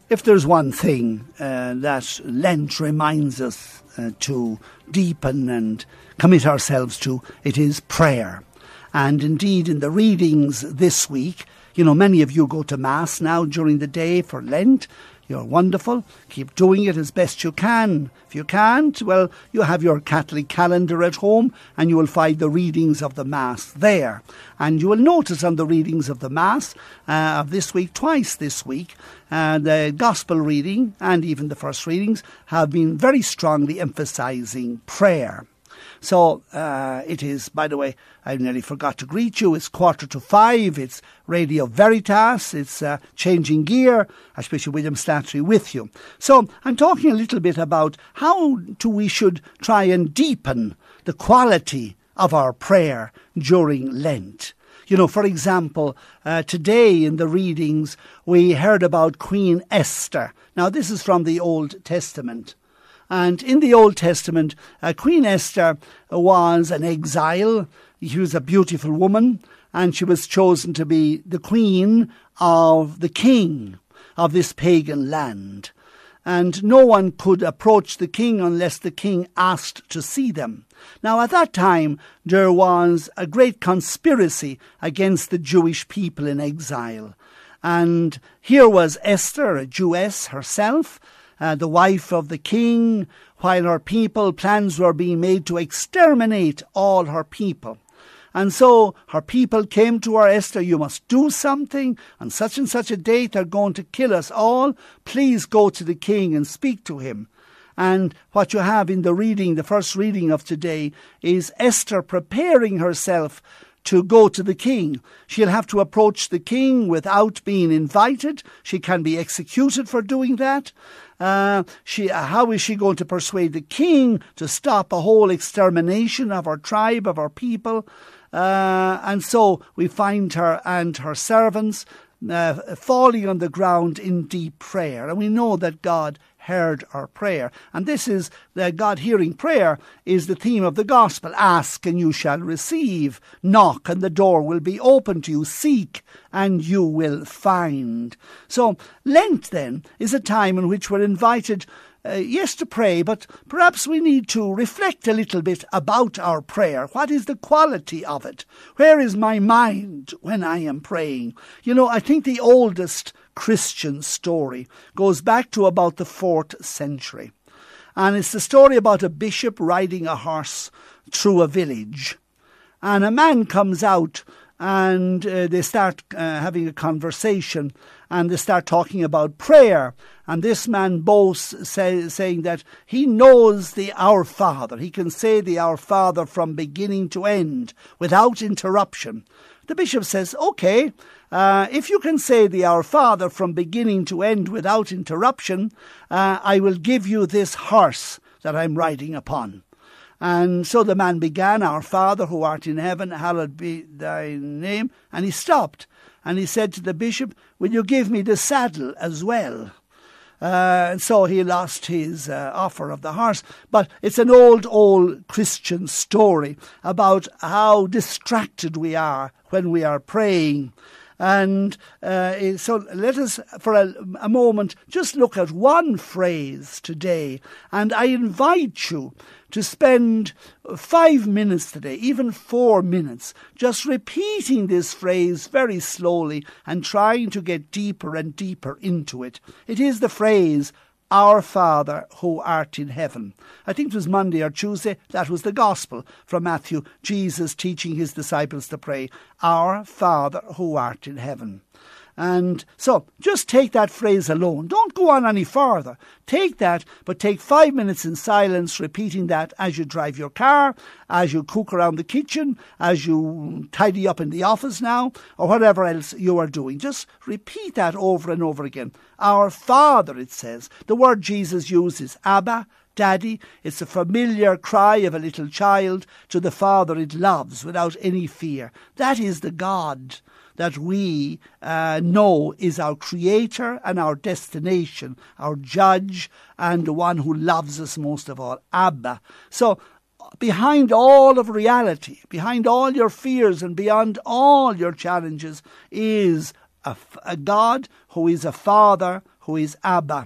If there's one thing that Lent reminds us to deepen and commit ourselves to, it is prayer. And indeed, in the readings this week, many of you go to Mass now during the day for Lent. You're wonderful. Keep doing it as best you can. If you can't, well, you have your Catholic calendar at home and you will find the readings of the Mass there. And you will notice on the readings of the Mass of this week, twice this week, the Gospel reading and even the first readings have been very strongly emphasising prayer. So it is, by the way, I nearly forgot to greet you. It's 4:45. It's Radio Veritas. It's Changing Gear. Archbishop William Slattery with you. So I'm talking a little bit about how we should try and deepen the quality of our prayer during Lent. For example, today in the readings we heard about Queen Esther. Now this is from the Old Testament. And in the Old Testament, Queen Esther was an exile. She was a beautiful woman, and she was chosen to be the queen of the king of this pagan land. And no one could approach the king unless the king asked to see them. Now, at that time, there was a great conspiracy against the Jewish people in exile. And here was Esther, a Jewess herself, the wife of the king, while her people, plans were being made to exterminate all her people. And so her people came to her, Esther, you must do something. On such and such a date, they're going to kill us all. Please go to the king and speak to him. And what you have in the reading, the first reading of today, is Esther preparing herself to go to the king. She'll have to approach the king without being invited. She can be executed for doing that. How is she going to persuade the king to stop a whole extermination of her tribe, of her people? And so we find her and her servants falling on the ground in deep prayer. And we know that God heard our prayer. And this is, God hearing prayer is the theme of the gospel. Ask and you shall receive. Knock and the door will be open to you. Seek and you will find. So Lent then is a time in which we're invited, yes, to pray, but perhaps we need to reflect a little bit about our prayer. What is the quality of it? Where is my mind when I am praying? I think the oldest Christian story goes back to about the 4th century. And it's the story about a bishop riding a horse through a village. And a man comes out and they start having a conversation and they start talking about prayer. And this man boasts, saying that he knows the Our Father. He can say the Our Father from beginning to end without interruption. The bishop says, okay, if you can say the Our Father from beginning to end without interruption, I will give you this horse that I'm riding upon. And so the man began, Our Father who art in heaven, hallowed be thy name. And he stopped and he said to the bishop, will you give me the saddle as well? And so he lost his offer of the horse. But it's an old Christian story about how distracted we are when we are praying. And so let us, for a moment, just look at one phrase today. And I invite you to spend 5 minutes today, even 4 minutes, just repeating this phrase very slowly and trying to get deeper and deeper into it. It is the phrase, Our Father who art in heaven. I think it was Monday or Tuesday, that was the gospel from Matthew, Jesus teaching his disciples to pray, Our Father who art in heaven. And so just take that phrase alone. Don't go on any further. Take that, but take 5 minutes in silence, repeating that as you drive your car, as you cook around the kitchen, as you tidy up in the office now, or whatever else you are doing. Just repeat that over and over again. Our Father, it says. The word Jesus uses, Abba, Daddy. It's a familiar cry of a little child to the Father it loves without any fear. That is the God that we know is our creator and our destination, our judge, and the one who loves us most of all, Abba. So behind all of reality, behind all your fears and beyond all your challenges is a God who is a Father who is Abba.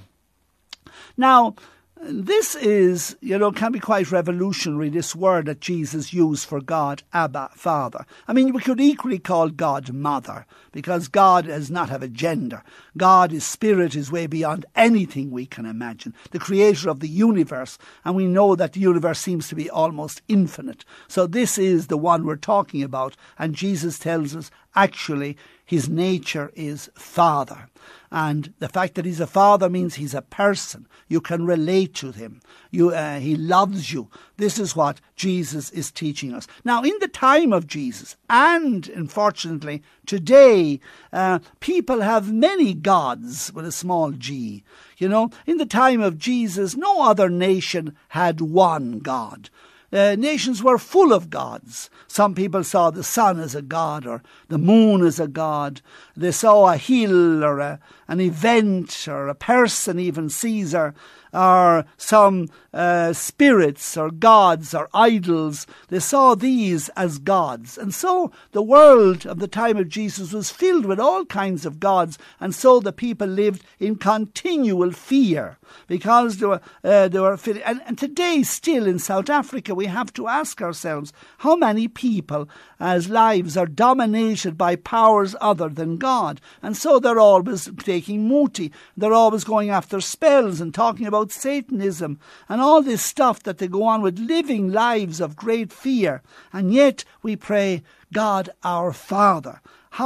Now, this is, can be quite revolutionary, this word that Jesus used for God, Abba, Father. I mean, we could equally call God Mother, because God does not have a gender. God, His Spirit, is way beyond anything we can imagine. The creator of the universe, and we know that the universe seems to be almost infinite. So this is the one we're talking about, and Jesus tells us, actually, His nature is Father. And the fact that He's a father means He's a person. You can relate to Him. He loves you. This is what Jesus is teaching us. Now, in the time of Jesus, and unfortunately today, people have many gods with a small g. In the time of Jesus, no other nation had one God. Nations were full of gods. Some people saw the sun as a god, or the moon as a god. They saw a hill, or an event, or a person, even Caesar, or some spirits, or gods, or idols. They saw these as gods. And so the world of the time of Jesus was filled with all kinds of gods, and so the people lived in continual fear, because they were and today still in South Africa we have to ask ourselves how many people's lives are dominated by powers other than God, and so they're always taking muti, they're always going after spells and talking about Satanism and all this stuff that they go on with, living lives of great fear. And yet we pray, God our Father.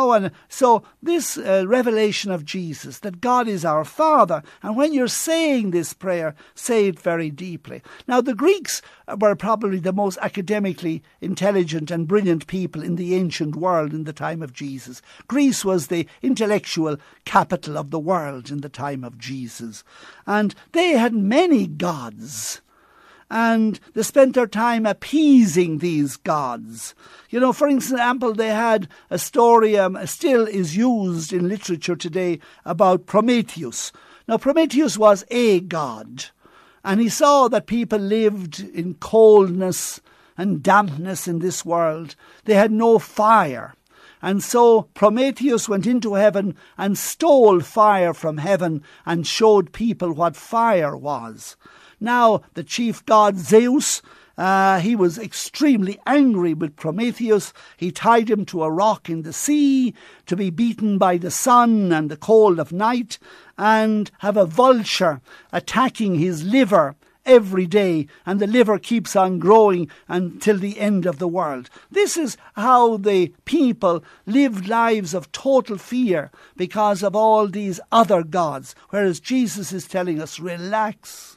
So this revelation of Jesus, that God is our Father, and when you're saying this prayer, say it very deeply. Now, the Greeks were probably the most academically intelligent and brilliant people in the ancient world in the time of Jesus. Greece was the intellectual capital of the world in the time of Jesus. And they had many gods. And they spent their time appeasing these gods. For example, they had a story, still is used in literature today, about Prometheus. Now, Prometheus was a god, and he saw that people lived in coldness and dampness in this world. They had no fire. And so Prometheus went into heaven and stole fire from heaven and showed people what fire was. Now, the chief god Zeus, he was extremely angry with Prometheus. He tied him to a rock in the sea to be beaten by the sun and the cold of night, and have a vulture attacking his liver every day, and the liver keeps on growing until the end of the world. This is how the people lived lives of total fear because of all these other gods, whereas Jesus is telling us, relax,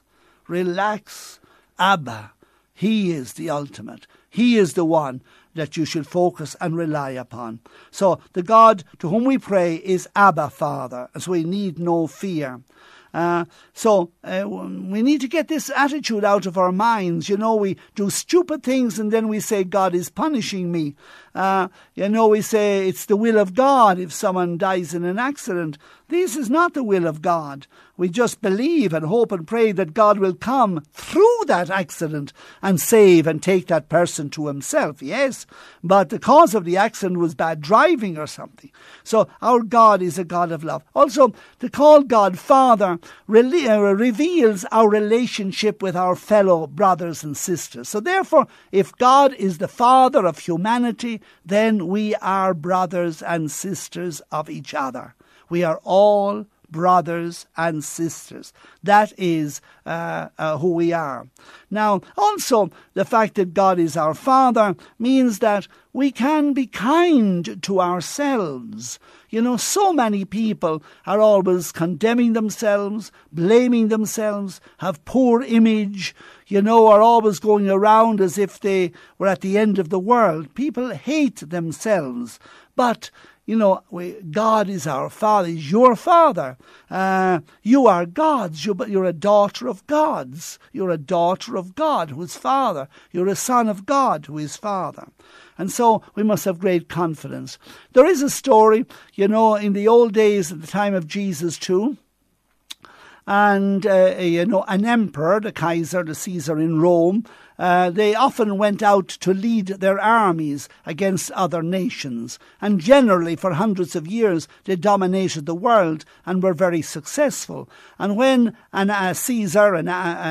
Abba. He is the ultimate. He is the one that you should focus and rely upon. So the God to whom we pray is Abba, Father, as we need no fear. So we need to get this attitude out of our minds. We do stupid things and then we say God is punishing me. We say it's the will of God if someone dies in an accident. This is not the will of God. We just believe and hope and pray that God will come through that accident and save and take that person to Himself. Yes, but the cause of the accident was bad driving or something. So our God is a God of love. Also, to call God Father reveals our relationship with our fellow brothers and sisters. So therefore, if God is the Father of humanity, then we are brothers and sisters of each other. We are all brothers and sisters. That is who we are. Now, also, the fact that God is our Father means that we can be kind to ourselves. So many people are always condemning themselves, blaming themselves, have poor image, are always going around as if they were at the end of the world. People hate themselves. But God is our Father. He's your Father. You are God's. You're a daughter of God's. You're a daughter of God who is Father. You're a son of God who is Father. And so we must have great confidence. There is a story, in the old days at the time of Jesus too. And, an emperor, the Kaiser, the Caesar in Rome, they often went out to lead their armies against other nations. And generally, for hundreds of years, they dominated the world and were very successful. And when Caesar,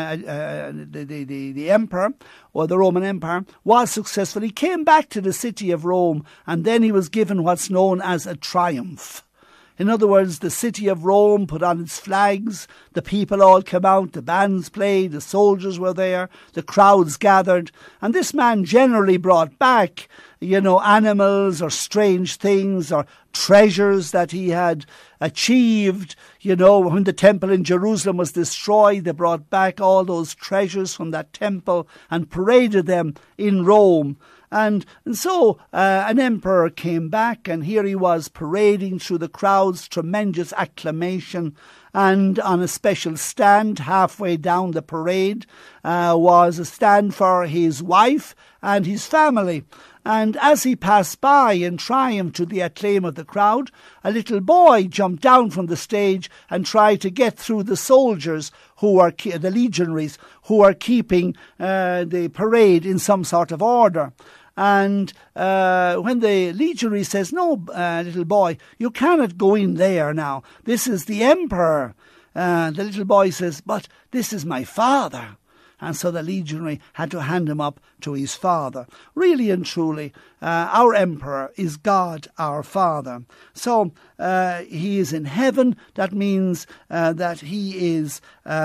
the emperor, or the Roman Empire, was successful, he came back to the city of Rome, and then he was given what's known as a triumph. In other words, the city of Rome put on its flags, the people all came out, the bands played, the soldiers were there, the crowds gathered, and this man generally brought back, animals or strange things or treasures that he had achieved. When the temple in Jerusalem was destroyed, they brought back all those treasures from that temple and paraded them in Rome. And so an emperor came back, and here he was parading through the crowds, tremendous acclamation. And on a special stand halfway down the parade was a stand for his wife and his family. And as he passed by in triumph to the acclaim of the crowd, a little boy jumped down from the stage and tried to get through the soldiers who are the legionaries who are keeping the parade in some sort of order. And when the legionary says, "No, little boy, you cannot go in there now. This is the emperor." The little boy says, "But this is my father." And so the legionary had to hand him up to his father. Really and truly, our emperor is God, our Father. So he is in heaven. That means that he is,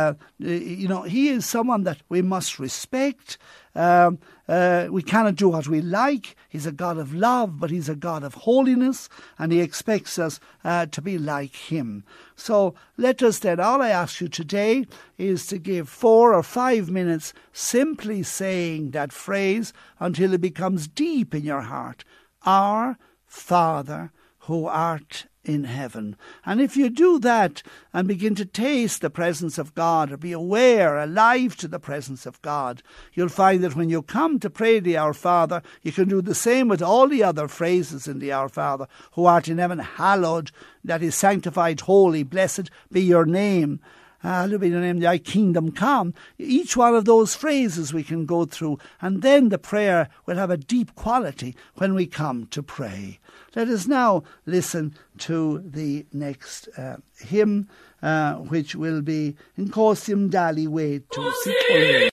he is someone that we must respect. We cannot do what we like. He's a God of love, but he's a God of holiness, and he expects us to be like him. So let us then, all I ask you today is to give 4 or 5 minutes simply saying that phrase until it becomes deep in your heart. Our Father who art in heaven. And if you do that and begin to taste the presence of God, or be aware, alive to the presence of God, you'll find that when you come to pray the Our Father, you can do the same with all the other phrases in the Our Father. Who art in heaven, hallowed, that is sanctified, holy, blessed be your name. Hallowed be your name, thy kingdom come. Each one of those phrases we can go through, and then the prayer will have a deep quality when we come to pray. Let us now listen to the next hymn, which will be In Cosium Dali Way to Sitole.